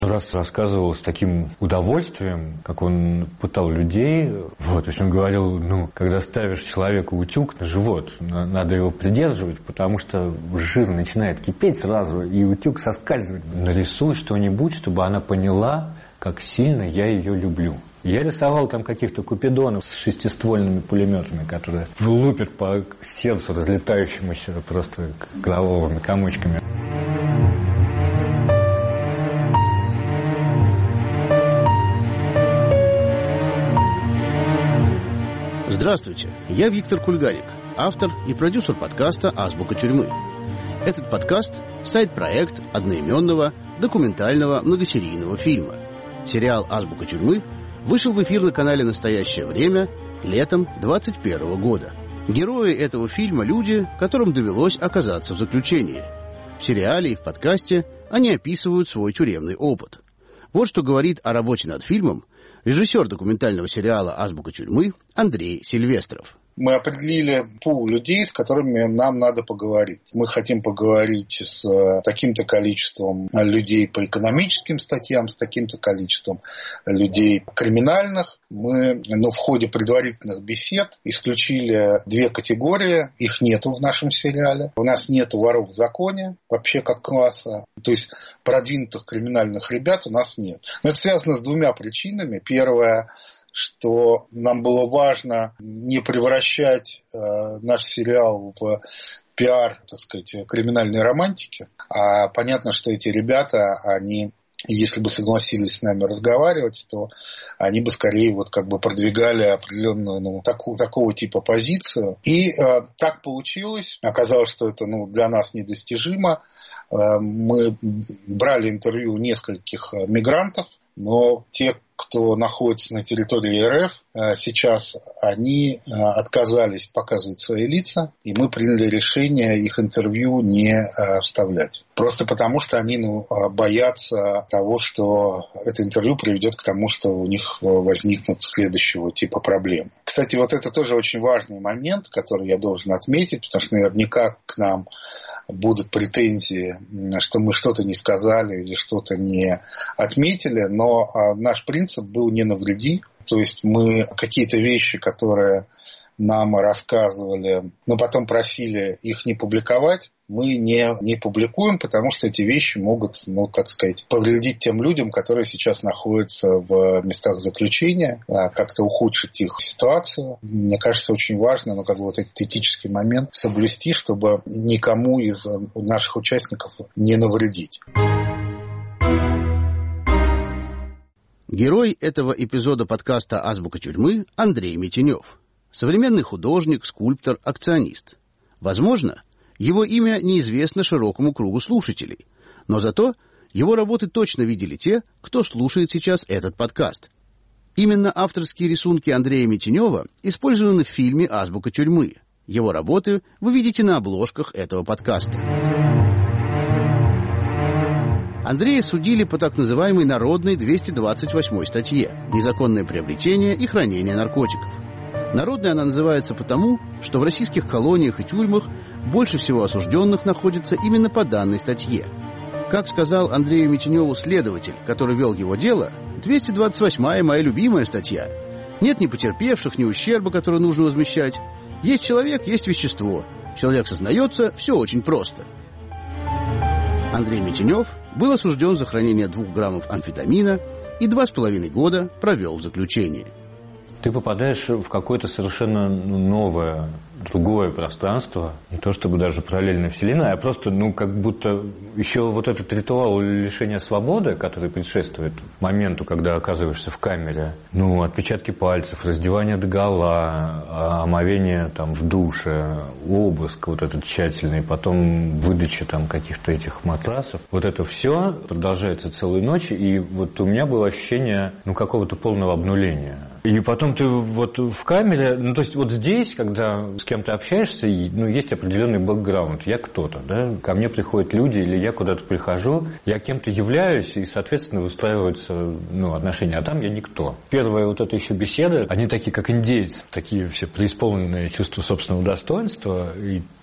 Раз рассказывал с таким удовольствием, как он пытал людей. То есть он говорил, когда ставишь человеку утюг на живот, надо его придерживать, потому что жир начинает кипеть сразу, и утюг соскальзывает. Нарисуй что-нибудь, чтобы она поняла, как сильно я ее люблю. Я рисовал там каких-то купидонов с шестиствольными пулеметами, которые лупят по сердцу разлетающемуся просто кровавыми комочками. Здравствуйте, я Виктор Кульгарик, автор и продюсер подкаста «Азбука тюрьмы». Этот подкаст – сайт-проект одноименного документального многосерийного фильма. Сериал «Азбука тюрьмы» вышел в эфир на канале «Настоящее время» летом 2021 года. Герои этого фильма – люди, которым довелось оказаться в заключении. В сериале и в подкасте они описывают свой тюремный опыт. Вот что говорит о работе над фильмом режиссер документального сериала «Азбука тюрьмы» Андрей Сильвестров. Мы определили пул людей, с которыми нам надо поговорить. Мы хотим поговорить с таким-то количеством людей по экономическим статьям, с таким-то количеством людей криминальных. Мы в ходе предварительных бесед исключили две категории. Их нету в нашем сериале. У нас нету воров в законе, вообще как класса. То есть продвинутых криминальных ребят у нас нет. Но это связано с двумя причинами. Первое, что нам было важно не превращать наш сериал в пиар, так сказать, криминальной романтики. А понятно, что эти ребята, они, если бы согласились с нами разговаривать, то они бы скорее продвигали определенную такого типа позицию. И так получилось. Оказалось, что это для нас недостижимо. Мы брали интервью нескольких мигрантов, но те, кто находится на территории РФ, сейчас они отказались показывать свои лица, и мы приняли решение их интервью не вставлять. Просто потому, что они боятся того, что это интервью приведет к тому, что у них возникнут следующего типа проблем. Кстати, это тоже очень важный момент, который я должен отметить, потому что наверняка к нам будут претензии, что мы что-то не сказали или что-то не отметили, но наш принцип был «не навреди». То есть мы какие-то вещи, которые нам рассказывали, но потом просили их не публиковать, мы не публикуем, потому что эти вещи могут, повредить тем людям, которые сейчас находятся в местах заключения, как-то ухудшить их ситуацию. Мне кажется, очень важно, этот этический момент соблюсти, чтобы никому из наших участников не навредить. Герой этого эпизода подкаста «Азбука тюрьмы» Андрей Митенев. Современный художник, скульптор, акционист. Возможно, его имя неизвестно широкому кругу слушателей, но зато его работы точно видели те, кто слушает сейчас этот подкаст. Именно авторские рисунки Андрея Митенева использованы в фильме «Азбука тюрьмы». Его работы вы видите на обложках этого подкаста. Андрея судили по так называемой народной 228 статье «Незаконное приобретение и хранение наркотиков». Народной она называется потому, что в российских колониях и тюрьмах больше всего осужденных находится именно по данной статье. Как сказал Андрею Митеневу следователь, который вел его дело, 228-я моя любимая статья. Нет ни потерпевших, ни ущерба, который нужно возмещать. Есть человек, есть вещество. Человек сознается, все очень просто. Андрей Митенев был осужден за хранение 2 граммов амфетамина и 2,5 года провел в заключении. Ты попадаешь в какое-то совершенно новое, другое пространство. Не то чтобы даже параллельная вселенная, а просто, как будто еще этот ритуал лишения свободы, который предшествует моменту, когда оказываешься в камере. Отпечатки пальцев, раздевание догола, омовение в душе, обыск этот тщательный, потом выдача каких-то этих матрасов. Это все продолжается целую ночь, и у меня было ощущение, какого-то полного обнуления. И потом ты в камере, то есть здесь, когда с кем-то общаешься, есть определенный бэкграунд. Я кто-то, да? Ко мне приходят люди, или я куда-то прихожу, я кем-то являюсь, и, соответственно, выстраиваются отношения. А там я никто. Первая эта еще беседа, они такие, как индейцы, такие все преисполненные чувства собственного достоинства, и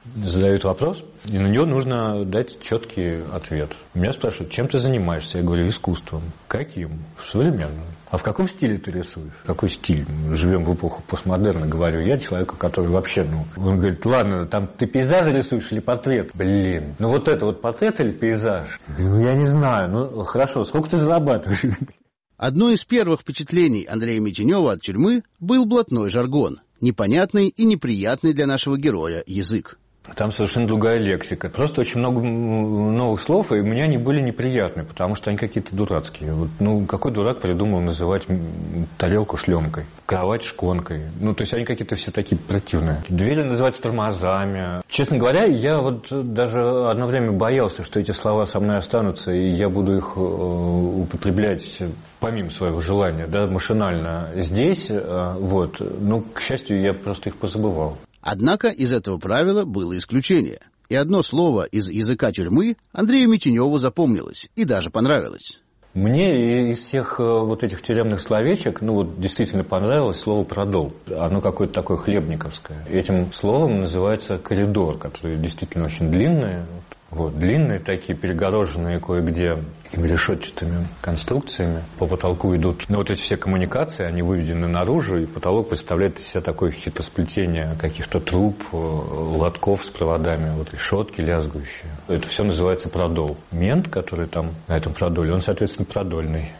задают вопрос, и на него нужно дать четкий ответ. Меня спрашивают, чем ты занимаешься? Я говорю, искусством. Каким? Современным. А в каком стиле ты рисуешь? Какой стиль? Мы живем в эпоху постмодерна, говорю я, человеку, который вообще, он говорит, ладно, там ты пейзажи рисуешь или портрет? Блин, вот это вот портрет или пейзаж? Я не знаю, хорошо, сколько ты зарабатываешь? Одно из первых впечатлений Андрея Митенева от тюрьмы был блатной жаргон, непонятный и неприятный для нашего героя язык. Там совершенно другая лексика. Просто очень много новых слов, и мне они были неприятны, потому что они какие-то дурацкие. Какой дурак придумал называть тарелку шлемкой, кровать шконкой? То есть они какие-то все такие противные. Двери называются тормозами. Честно говоря, я даже одно время боялся, что эти слова со мной останутся, и я буду их употреблять помимо своего желания, машинально здесь. К счастью, я просто их позабывал. Однако из этого правила было исключение. И одно слово из языка тюрьмы Андрею Митеневу запомнилось и даже понравилось. Мне из всех этих тюремных словечек, действительно понравилось слово «продол». Оно какое-то такое хлебниковское. Этим словом называется коридор, который действительно очень длинный. Длинные такие, перегороженные кое-где решетчатыми конструкциями. По потолку идут эти все коммуникации, они выведены наружу, и потолок представляет из себя такое хитросплетение каких-то труб, лотков с проводами, решетки лязгающие. Это все называется продол. Мент, который там на этом продоле, он, соответственно, продольный.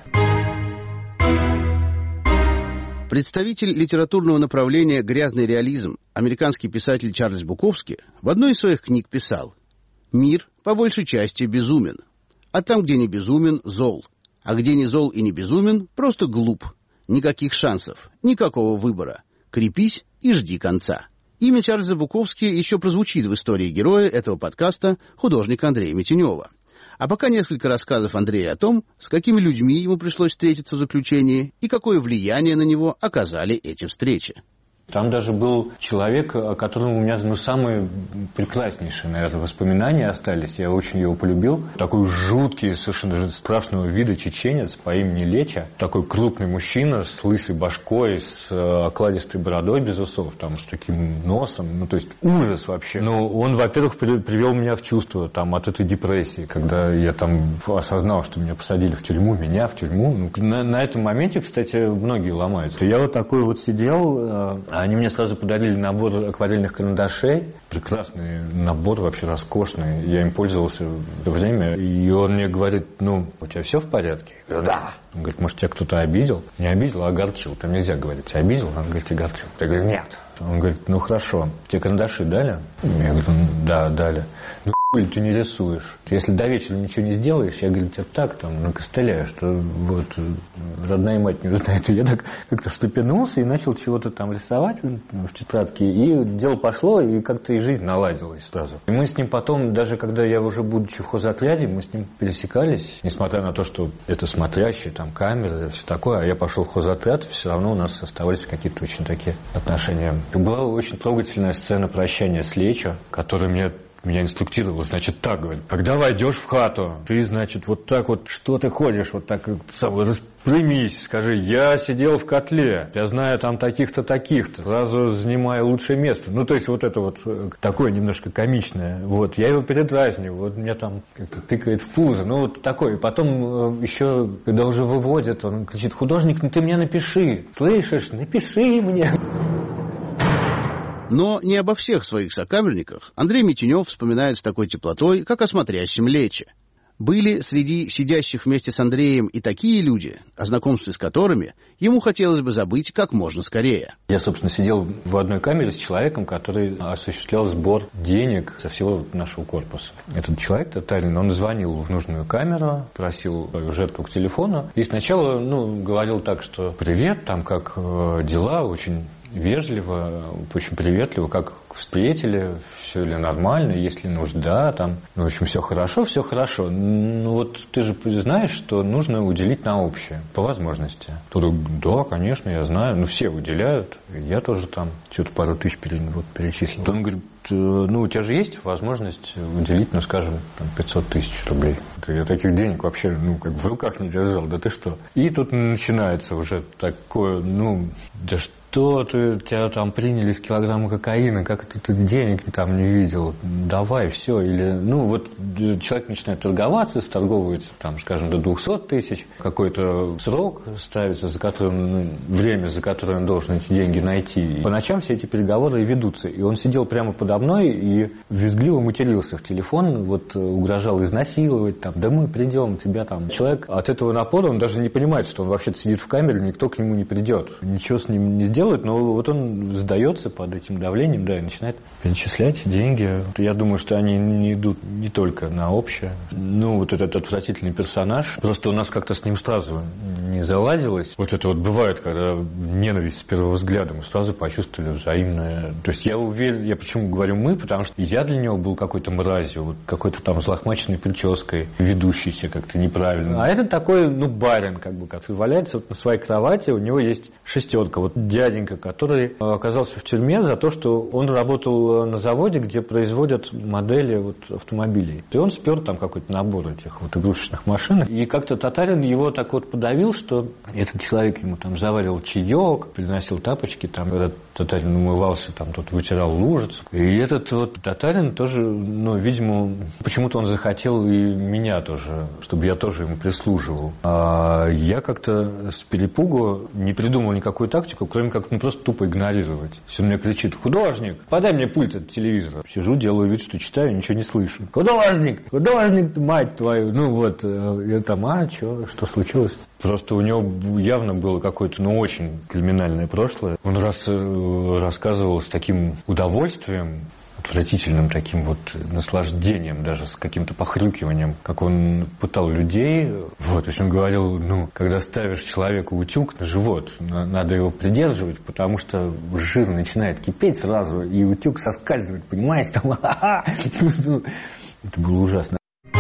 Представитель литературного направления «Грязный реализм», американский писатель Чарльз Буковски, в одной из своих книг писал: «Мир, по большей части, безумен. А там, где не безумен, зол. А где не зол и не безумен, просто глуп. Никаких шансов, никакого выбора. Крепись и жди конца». Имя Чарльза Буковски еще прозвучит в истории героя этого подкаста, художника Андрея Митенева. А пока несколько рассказов Андрея о том, с какими людьми ему пришлось встретиться в заключении и какое влияние на него оказали эти встречи. Там даже был человек, о котором у меня самые прекраснейшие, наверное, воспоминания остались. Я очень его полюбил. Такой жуткий, совершенно страшного вида чеченец по имени Леча. Такой крупный мужчина с лысой башкой, с окладистой бородой без усов, с таким носом. То есть ужас вообще. Он, во-первых, привел меня в чувство от этой депрессии, когда я осознал, что меня посадили в тюрьму, На этом моменте, кстати, многие ломаются. Я такой сидел. Они мне сразу подарили набор акварельных карандашей. Прекрасный набор, вообще роскошный. Я им пользовался в это время. И он мне говорит, у тебя все в порядке? Я говорю, да. Он говорит, может, тебя кто-то обидел? Не обидел, а огорчил. Там нельзя говорить, обидел? Он говорит, огорчил. Я говорю, нет. Он говорит, хорошо. Тебе карандаши дали? Я говорю, да, дали. Или ты не рисуешь. Если до вечера ничего не сделаешь, я, говорю, тебя так накостыляю, что родная мать не знает. И я так как-то встрепенулся и начал чего-то рисовать в тетрадке. И дело пошло, и как-то и жизнь наладилась сразу. И мы с ним потом, даже когда я уже будучи в хозотряде, мы с ним пересекались, несмотря на то, что это смотрящие, камеры, все такое, а я пошел в хозотряд, все равно у нас оставались какие-то очень такие отношения. И была очень трогательная сцена прощания с Лечо, которая меня инструктировал, так, говорит, когда войдешь в хату, ты, что ты ходишь, распрямись, скажи, я сидел в котле, я знаю таких-то, таких-то, сразу занимаю лучшее место. То есть это такое немножко комичное. Я его передразниваю, меня как-то тыкает в пузо, такое. И потом еще, когда уже выводят, он кричит, художник, ты мне напиши, слышишь, напиши мне. Но не обо всех своих сокамерниках Андрей Митенев вспоминает с такой теплотой, как о смотрящем Лече. Были среди сидящих вместе с Андреем и такие люди, о знакомстве с которыми ему хотелось бы забыть как можно скорее. Я, собственно, сидел в одной камере с человеком, который осуществлял сбор денег со всего нашего корпуса. Этот человек татарин, он звонил в нужную камеру, просил жертву к телефону. И сначала, говорил так, что «Привет, как дела?» Очень вежливо, очень приветливо, как встретили, все ли нормально, есть ли нужда, в общем, все хорошо, все хорошо. Ты же знаешь, что нужно уделить на общее, по возможности. Тут, да, конечно, я знаю, все уделяют, я тоже что-то пару тысяч перечислил. Он говорит, у тебя же есть возможность уделить, 500 тысяч рублей. Я таких денег вообще, в руках не держал, да ты что. И тут начинается уже такое, да что тебя там приняли с килограмма кокаина, как ты денег там не видел, давай, все. Или, вот человек начинает торговаться, торговывается, там, скажем, до 200 тысяч, какой-то срок ставится, за которым, время, за которое он должен эти деньги найти. И по ночам все эти переговоры и ведутся. И он сидел прямо подо мной и визгливо матерился в телефон, вот угрожал изнасиловать, там, да мы придем, тебя там. Человек от этого напора, он даже не понимает, что он вообще-то сидит в камере, никто к нему не придет. Ничего с ним не сделает, но вот он сдается под этим давлением, да, и начинает перечислять деньги. Я думаю, что они не идут не только на общее. Вот этот отвратительный персонаж, просто у нас как-то с ним сразу не заладилось. Вот это вот бывает, когда ненависть с первого взгляда, мы сразу почувствовали взаимное. То есть я уверен, я почему говорю мы, потому что я для него был какой-то мразью, вот какой-то там злохмаченной прической, ведущийся как-то неправильно. А этот такой, барин, который валяется вот на своей кровати, у него есть шестерка. Вот дяденька, который оказался в тюрьме за то, что он работал на заводе, где производят модели вот автомобилей. И он спер там какой-то набор этих вот игрушечных машин. И как-то татарин его так вот подавил, что этот человек ему там заваривал чаек, приносил тапочки, там этот татарин умывался, там тот вытирал лужицу. И этот вот татарин тоже, видимо, почему-то он захотел и меня тоже, чтобы я тоже ему прислуживал. А я как-то с перепугу не придумал никакую тактику, кроме как просто тупо игнорировать. Все мне кричит: художник, подай мне пульт от телевизора. Сижу, делаю вид, что читаю, ничего не слышу. Художник, мать твою. Я там, что случилось? Просто у него явно было какое-то, очень криминальное прошлое. Он рассказывал с таким удовольствием, отвратительным таким вот наслаждением, даже с каким-то похрюкиванием, как он пытал людей. То есть он говорил, когда ставишь человеку утюг на живот, надо его придерживать, потому что жир начинает кипеть сразу, и утюг соскальзывает, понимаешь, там, это было ужасно.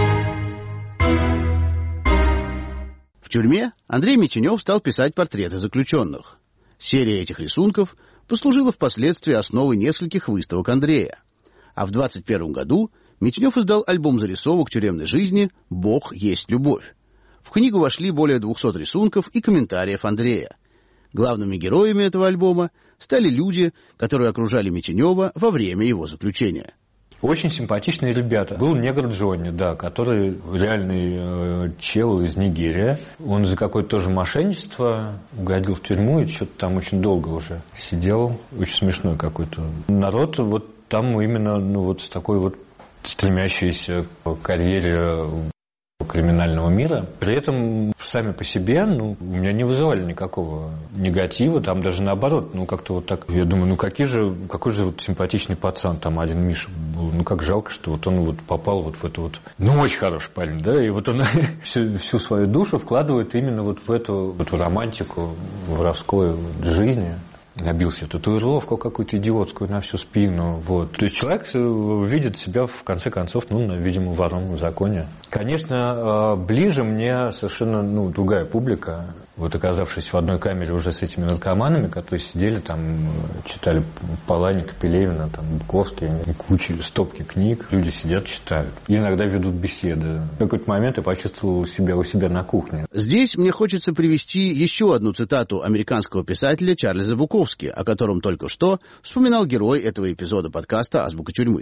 В тюрьме Андрей Митюнев стал писать портреты заключенных. Серия этих рисунков послужила впоследствии основой нескольких выставок Андрея. А в 1921 году Митюнев издал альбом зарисовок тюремной жизни «Бог есть любовь». В книгу вошли более 200 рисунков и комментариев Андрея. Главными героями этого альбома стали люди, которые окружали Митюнева во время его заключения. Очень симпатичные ребята. Был негр Джонни, который реальный чел из Нигерии. Он за какое-то тоже мошенничество угодил в тюрьму и что-то там очень долго уже сидел. Очень смешной какой-то народ. Вот там именно с такой вот стремящейся к карьере криминального мира. При этом сами по себе, у меня не вызывали никакого негатива, там даже наоборот, как-то вот так, я думаю, какой же вот симпатичный пацан, там один Миша был, как жалко, что вот он вот попал вот в это вот, очень хороший парень, да, и вот он всю свою душу вкладывает именно вот в эту вот романтику воровской жизни. Набил себе татуировку какую-то идиотскую на всю спину. То есть человек видит себя, в конце концов, видимо, вором в законе. Конечно, ближе мне совершенно другая публика. Оказавшись в одной камере уже с этими наркоманами, которые сидели там, читали Паланика, Пелевина, Буковский, кучу стопки книг. Люди сидят, читают. И иногда ведут беседы. В какой-то момент я почувствовал себя у себя на кухне. Здесь мне хочется привести еще одну цитату американского писателя Чарльза Буковски, о котором только что вспоминал герой этого эпизода подкаста «Азбука тюрьмы».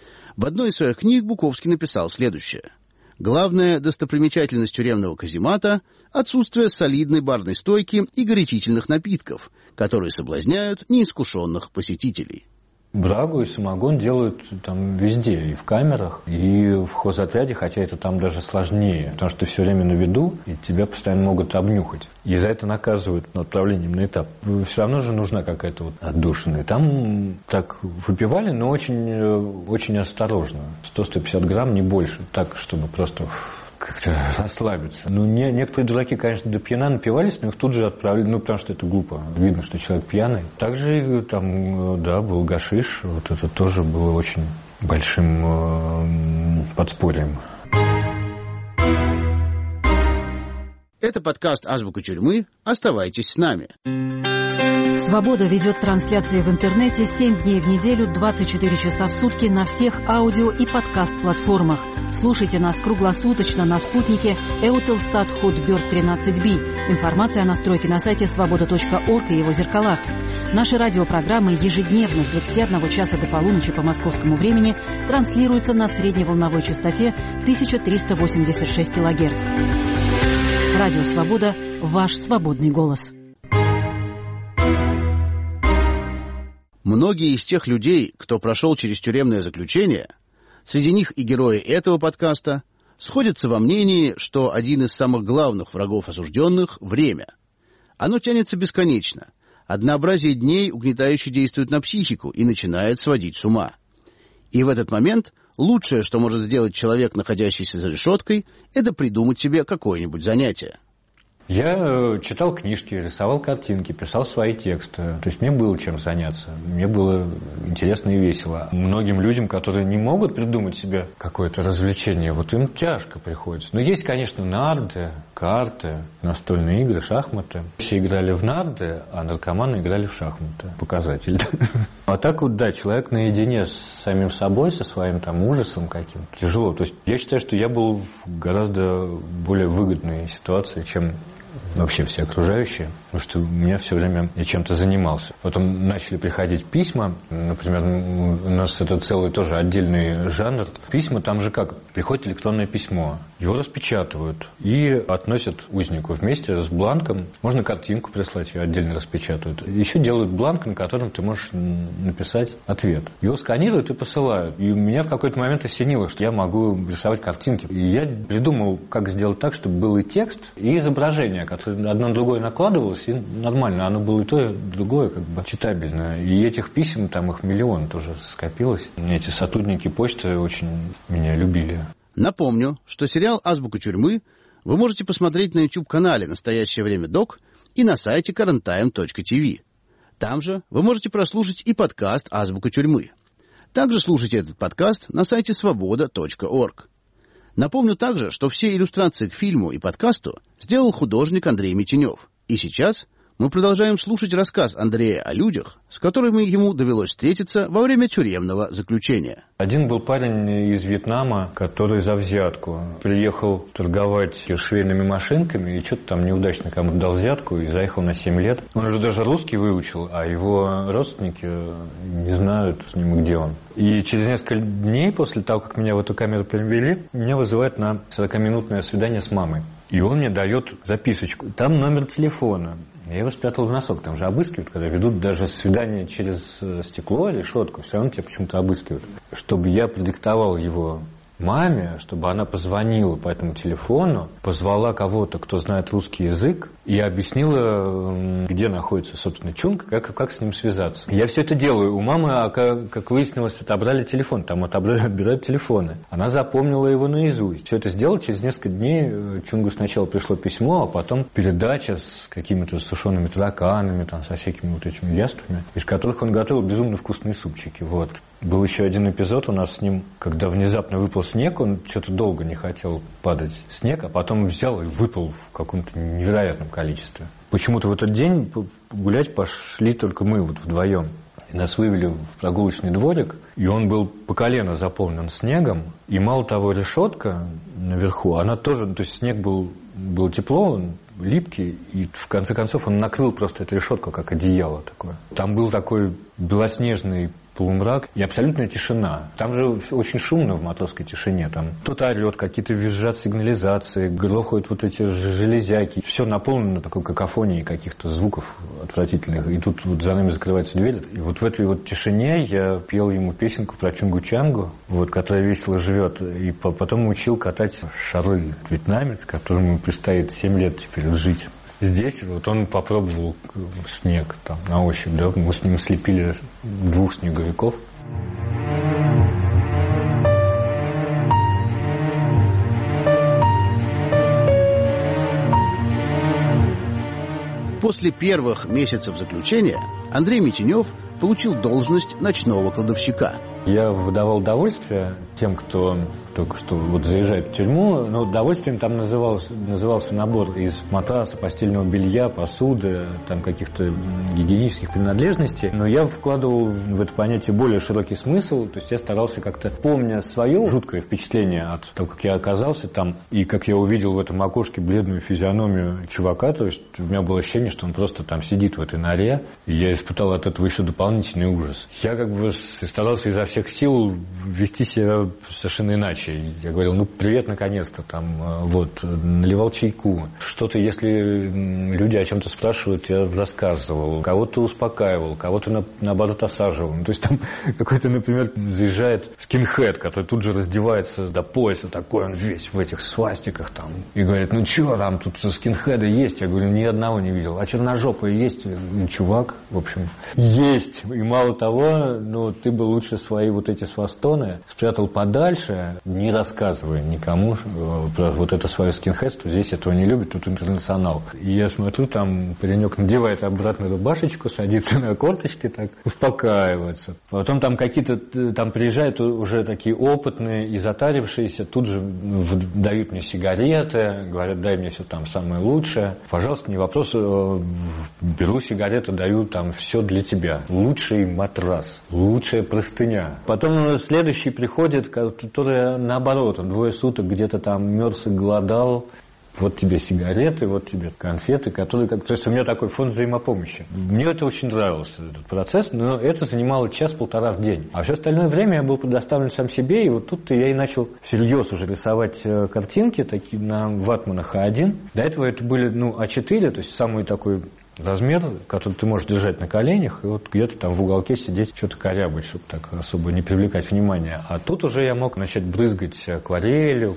В одной из своих книг Буковский написал следующее. Главная достопримечательность тюремного каземата – отсутствие солидной барной стойки и горячительных напитков, которые соблазняют неискушенных посетителей. Брагу и самогон делают там везде, и в камерах, и в хозотряде, хотя это там даже сложнее, потому что ты все время на виду, и тебя постоянно могут обнюхать. И за это наказывают отправлением на этап. Все равно же нужна какая-то отдушина. И там так выпивали, но очень, очень осторожно. 100-150 грамм, не больше, так, чтобы просто как-то расслабиться. Некоторые дураки, конечно, до пьяна напивались, но их тут же отправили, потому что это глупо. Видно, что человек пьяный. Также там, был гашиш. Это тоже было очень большим подспорьем. Это подкаст «Азбука тюрьмы». Оставайтесь с нами. «Свобода» ведет трансляции в интернете 7 дней в неделю, 24 часа в сутки на всех аудио и подкаст-платформах. Слушайте нас круглосуточно на спутнике Eutelsat Hotbird 13B. Информация о настройке на сайте svoboda.org и его зеркалах. Наши радиопрограммы ежедневно с 21 часа до полуночи по московскому времени транслируются на средневолновой частоте 1386 кГц. Радио «Свобода» – ваш свободный голос. Многие из тех людей, кто прошел через тюремное заключение, среди них и герои этого подкаста, сходятся во мнении, что один из самых главных врагов осужденных – время. Оно тянется бесконечно. Однообразие дней угнетающе действует на психику и начинает сводить с ума. И в этот момент лучшее, что может сделать человек, находящийся за решеткой, это придумать себе какое-нибудь занятие. Я читал книжки, рисовал картинки, писал свои тексты. То есть мне было чем заняться. Мне было интересно и весело. Многим людям, которые не могут придумать себе какое-то развлечение, вот им тяжко приходится. Но есть, конечно, нарды, карты, настольные игры, шахматы. Все играли в нарды, а наркоманы играли в шахматы. Показатель. А так вот, да, человек наедине с самим собой, со своим там ужасом каким-то. Тяжело. То есть я считаю, что я был в гораздо более выгодной ситуации, чем вообще все окружающие, потому что у меня все время я чем-то занимался. Потом начали приходить письма, например, у нас это целый тоже отдельный жанр. Письма там же как? Приходит электронное письмо, его распечатывают и относят узнику вместе с бланком. Можно картинку прислать, ее отдельно распечатывают. Еще делают бланк, на котором ты можешь написать ответ. Его сканируют и посылают. И меня в какой-то момент осенило, что я могу рисовать картинки. И я придумал, как сделать так, чтобы был и текст, и изображение, которое одно на другое накладывалось, и нормально. Оно было и то, и другое, как бы читабельно. И этих писем, там их миллион тоже скопилось. Эти сотрудники почты очень меня любили. Напомню, что сериал «Азбука тюрьмы» вы можете посмотреть на YouTube-канале «Настоящее время ДОК» и на сайте currenttime.tv. Там же вы можете прослушать и подкаст «Азбука тюрьмы». Также слушайте этот подкаст на сайте svoboda.org. Напомню также, что все иллюстрации к фильму и подкасту сделал художник Андрей Митенев. И сейчас мы продолжаем слушать рассказ Андрея о людях, с которыми ему довелось встретиться во время тюремного заключения. Один был парень из Вьетнама, который за взятку приехал торговать швейными машинками и что-то там неудачно кому-то дал взятку и заехал на 7 лет. Он уже даже русский выучил, а его родственники не знают с ним, где он. И через несколько дней после того, как меня в эту камеру перевели, меня вызывают на 40-минутное свидание с мамой. И он мне дает записочку. Там номер телефона. Я его спрятал в носок. Там же обыскивают, когда ведут даже свидание через стекло, решетку. Все равно тебя почему-то обыскивают. Чтобы я продиктовал его маме, чтобы она позвонила по этому телефону, позвала кого-то, кто знает русский язык, и объяснила, где находится, собственно, Чунг, как с ним связаться. Я все это делаю. У мамы, как выяснилось, отобрали телефон. Там отбирают телефоны. Она запомнила его наизусть. Все это сделала. Через несколько дней Чунгу сначала пришло письмо, а потом передача с какими-то сушеными тараканами, там, со всякими вот этими яствами, из которых он готовил безумно вкусные супчики. Вот. Был еще один эпизод у нас с ним, когда внезапно выпал снег, он что-то долго не хотел падать снег, а потом взял и выпал в каком-то невероятном количестве. Почему-то в этот день гулять пошли только мы вот вдвоем. И нас вывели в прогулочный дворик, и он был по колено заполнен снегом, и мало того, решетка наверху, она тоже, то есть снег был тепло, он липкий, и в конце концов он накрыл просто эту решетку, как одеяло такое. Там был такой белоснежный полумрак и абсолютная тишина. Там же очень шумно в матросской тишине. Там кто-то орет, какие-то визжат сигнализации, грохают вот эти железяки. Все наполнено такой какофонией каких-то звуков отвратительных. И тут вот за нами закрывается дверь. И вот в этой вот тишине я пел ему песенку про Чунгу-Чангу, вот, которая весело живет. И потом учил катать шары вьетнамец, которому предстоит 7 лет теперь жить. Здесь вот он попробовал снег там, на ощупь, да, мы с ним слепили 2 снеговиков. После первых месяцев заключения Андрей Митенев получил должность ночного кладовщика. Я выдавал удовольствие тем, кто только что вот заезжает в тюрьму. Но удовольствием там назывался набор из матраса, постельного белья, посуды, там каких-то гигиенических принадлежностей. Но я вкладывал в это понятие более широкий смысл. То есть я старался как-то, помня свое жуткое впечатление от того, как я оказался там, и как я увидел в этом окошке бледную физиономию чувака, то есть у меня было ощущение, что он просто там сидит в этой норе, и я испытал от этого еще дополнительный ужас. Я как бы старался изо всех сил вести себя совершенно иначе. Я говорил, ну, привет, наконец-то, там, вот, наливал чайку. Что-то, если люди о чем-то спрашивают, я рассказывал. Кого-то успокаивал, кого-то, наоборот, осаживал. Ну, то есть там какой-то, например, заезжает скинхед, который тут же раздевается до пояса, такой он весь в этих свастиках там, и говорит, ну, что там, тут скинхеды есть? Я говорю, ни одного не видел. А черножопые есть? Ну, чувак, в общем, есть. И мало того, ну, ты бы лучше свои вот эти свастоны спрятал подальше, не рассказывая никому про вот это свое скинхедство. Здесь этого не любят, тут интернационал. И я смотрю, там паренек надевает обратно рубашечку, садится на корточки, так успокаивается. Потом там какие-то, там приезжают уже такие опытные и затарившиеся, тут же дают мне сигареты, говорят, дай мне все там самое лучшее. Пожалуйста, не вопрос, беру сигареты, даю там все для тебя. Лучший матрас, лучшая простыня. Потом следующий приходит, который наоборот, 2 суток где-то там мерз и голодал. Вот тебе сигареты, вот тебе конфеты, которые... То есть у меня такой фонд взаимопомощи. Мне это очень нравился, этот процесс, но это занимало 1-1,5 в день. А все остальное время я был предоставлен сам себе, и вот тут-то я и начал всерьез уже рисовать картинки такие на ватманах А1. До этого это были, А4, то есть самый такой... размер, который ты можешь держать на коленях, и вот где-то там в уголке сидеть, что-то корябать, чтобы так особо не привлекать внимания. А тут уже я мог начать брызгать акварелью.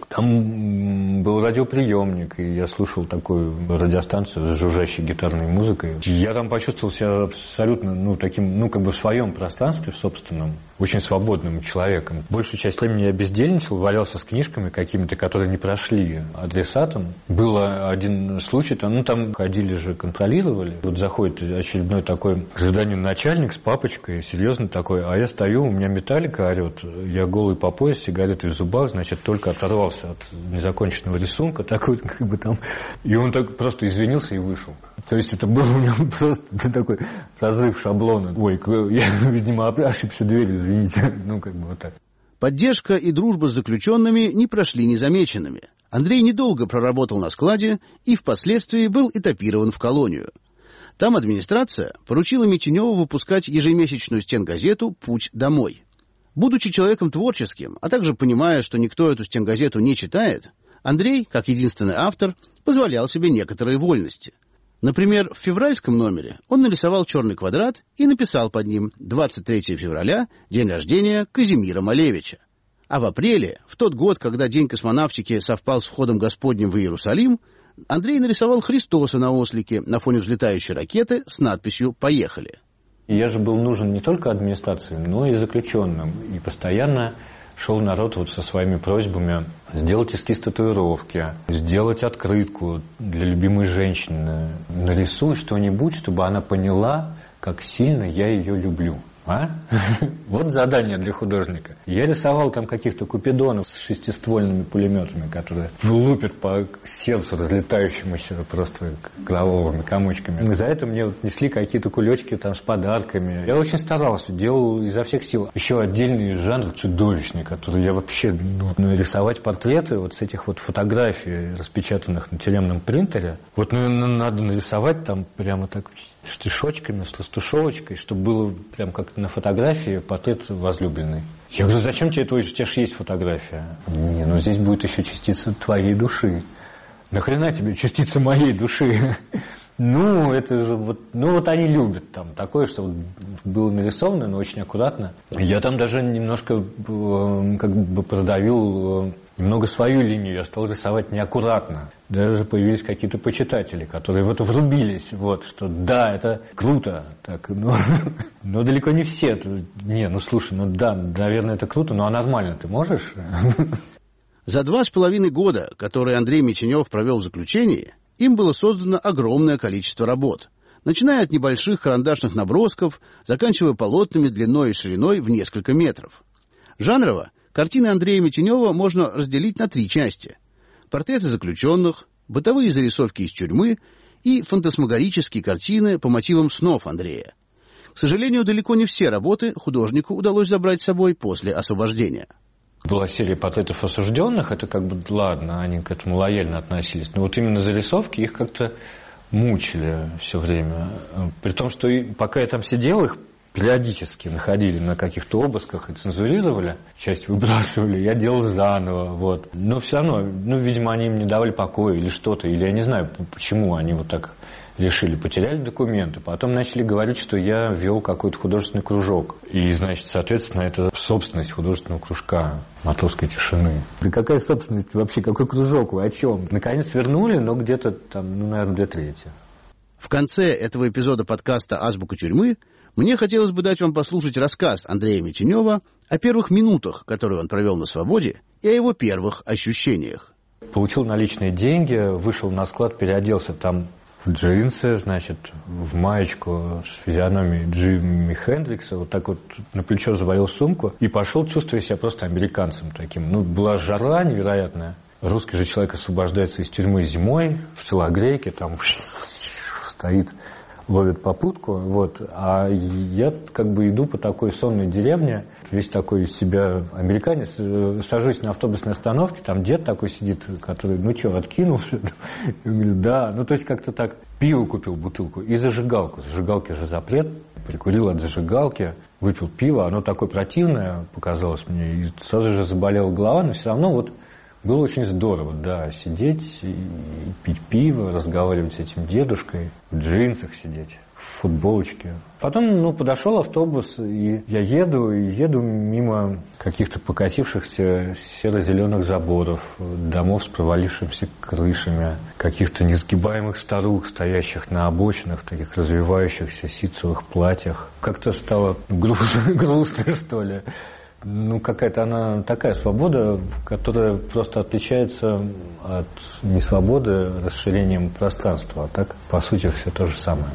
Там был радиоприемник, и я слушал такую радиостанцию с жужжащей гитарной музыкой. Я там почувствовал себя абсолютно, таким, как бы в своем пространстве, в собственном, очень свободным человеком. Большую часть времени я бездельничал, валялся с книжками какими-то, которые не прошли адресатом. Был один случай, там ходили же, контролировали. Вот заходит очередной такой гражданин начальник с папочкой, серьезно такой, а я стою, у меня металлика орет, я голый по пояс, сигареты в зубах, значит, только оторвался от незаконченного рисунка, такой, как бы там, и он так просто извинился и вышел. То есть это был у него просто такой разрыв шаблона. Ой, я, видимо, ошибся дверью, извините, как бы вот так. Поддержка и дружба с заключенными не прошли незамеченными. Андрей недолго проработал на складе и впоследствии был этапирован в колонию. Там администрация поручила Митеневу выпускать ежемесячную стенгазету «Путь домой». Будучи человеком творческим, а также понимая, что никто эту стенгазету не читает, Андрей, как единственный автор, позволял себе некоторые вольности. Например, в февральском номере он нарисовал черный квадрат и написал под ним 23 февраля, день рождения Казимира Малевича. А в апреле, в тот год, когда День космонавтики совпал с входом Господним в Иерусалим, Андрей нарисовал Христоса на ослике на фоне взлетающей ракеты с надписью «Поехали». Я же был нужен не только администрации, но и заключенным. И постоянно шел народ вот со своими просьбами сделать эскиз татуировки, сделать открытку для любимой женщины. Нарисуй что-нибудь, чтобы она поняла, как сильно я ее люблю. Вот задание для художника. Я рисовал там каких-то купидонов с 6-ствольными пулеметами, которые лупят по сердцу разлетающемуся просто кровавыми комочками. И за это мне несли какие-то кулечки там с подарками. Я очень старался, делал изо всех сил. Еще отдельный жанр чудовищный, который я вообще... рисовать портреты вот с этих вот фотографий, распечатанных на тюремном принтере. Вот надо нарисовать там прямо так... штришочками, с растушевочкой, чтобы было прям как на фотографии портрет возлюбленной. Я говорю, зачем тебе это? У тебя же есть фотография. Не, здесь будет еще частица твоей души. Нахрена тебе частица моей души? Это же вот они любят там такое, что было нарисовано, но очень аккуратно. Я там даже немножко как бы продавил немного свою линию, я стал рисовать неаккуратно. Даже появились какие-то почитатели, которые в это врубились, что да, это круто, так, но далеко не все. Слушай, да, наверное, это круто, а нормально ты можешь? За 2,5 года, которые Андрей Митенев провел в заключении, им было создано огромное количество работ, начиная от небольших карандашных набросков, заканчивая полотнами длиной и шириной в несколько метров. Жанрово картины Андрея Митенева можно разделить на 3 части. Портреты заключенных, бытовые зарисовки из тюрьмы и фантасмагорические картины по мотивам снов Андрея. К сожалению, далеко не все работы художнику удалось забрать с собой после освобождения. Была серия портретов осужденных, это как бы, ладно, они к этому лояльно относились, но вот именно зарисовки их как-то мучили все время. При том, что пока я там сидел, их периодически находили на каких-то обысках и цензурировали, часть выбрасывали, я делал заново, вот. Но все равно, видимо, они им не давали покоя или что-то, или я не знаю, почему они вот так решили, потеряли документы, потом начали говорить, что я вел какой-то художественный кружок. И, значит, соответственно, это собственность художественного кружка «Матросской тишины». Да какая собственность вообще, какой кружок, вы о чем? Наконец вернули, но где-то там, наверное, 2/3. В конце этого эпизода подкаста «Азбука тюрьмы» мне хотелось бы дать вам послушать рассказ Андрея Митенева о первых минутах, которые он провел на свободе, и о его первых ощущениях. Получил наличные деньги, вышел на склад, переоделся там в джинсы, значит, в маечку с физиономией Джимми Хендрикса, вот так вот на плечо завалил сумку и пошел, чувствуя себя просто американцем таким. Была жара невероятная. Русский же человек освобождается из тюрьмы зимой в телогрейке, там стоит, ловит попутку, вот. А я как бы иду по такой сонной деревне, весь такой из себя американец, сажусь на автобусной остановке, там дед такой сидит, который, откинулся? Я говорю, да, то есть как-то так. Пиво купил, бутылку, и зажигалку. Зажигалки же запрет. Прикурил от зажигалки, выпил пиво, оно такое противное показалось мне, и сразу же заболела голова, но все равно было очень здорово, да, сидеть и пить пиво, разговаривать с этим дедушкой, в джинсах сидеть, в футболочке. Потом, подошел автобус, и я еду мимо каких-то покосившихся серо-зеленых заборов, домов с провалившимися крышами, каких-то несгибаемых старух, стоящих на обочинах, в таких развивающихся ситцевых платьях. Как-то стало грустно, что ли. Какая-то она такая свобода, которая просто отличается от несвободы расширением пространства. А так, по сути, все то же самое.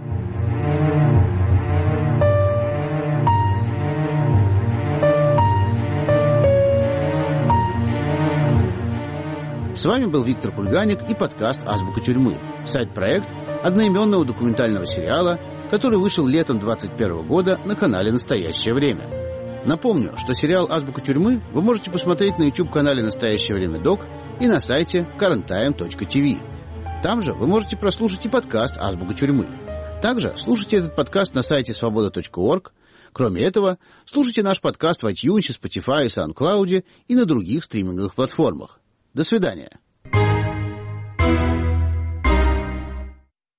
С вами был Виктор Кульганик и подкаст «Азбука тюрьмы», сайт-проект одноименного документального сериала, который вышел летом 2021 года на канале «Настоящее время». Напомню, что сериал «Азбука тюрьмы» вы можете посмотреть на YouTube-канале «Настоящее время Док» и на сайте currenttime.tv. Там же вы можете прослушать и подкаст «Азбука тюрьмы». Также слушайте этот подкаст на сайте svoboda.org. Кроме этого, слушайте наш подкаст в iTunes, Spotify, SoundCloud и на других стриминговых платформах. До свидания.